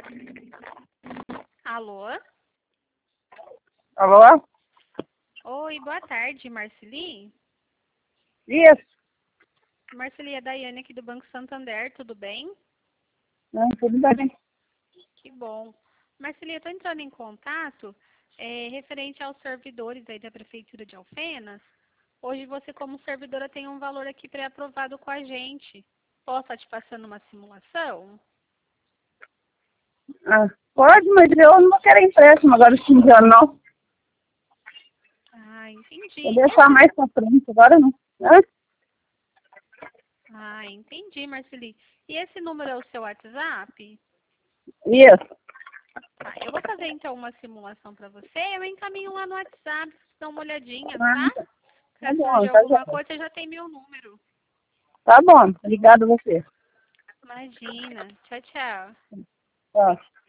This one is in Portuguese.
Alô? Alô? Oi, boa tarde, Marceli. Isso. Marceli, é a Daiane aqui do Banco Santander, tudo bem? Não, tudo bem. Que bom. Marceli, eu estou entrando em contato referente aos servidores aí da Prefeitura de Alfenas. Hoje você, como servidora, tem um valor aqui pré-aprovado com a gente. Posso estar te passando uma simulação? Ah, pode, mas eu não quero empréstimo agora esse fim de ano, não. Ah, entendi. Vou deixar mais pra frente, agora não. Hã? Ah, entendi, Marceli. E esse número é o seu WhatsApp? Isso. Tá, eu vou fazer então uma simulação para você. Eu encaminho lá no WhatsApp, dá uma olhadinha, Ah, tá? tá Se bom, surgir tá alguma bom. coisa, já tem meu número. Tá bom, obrigado a você. Imagina. Tchau, tchau. Tá.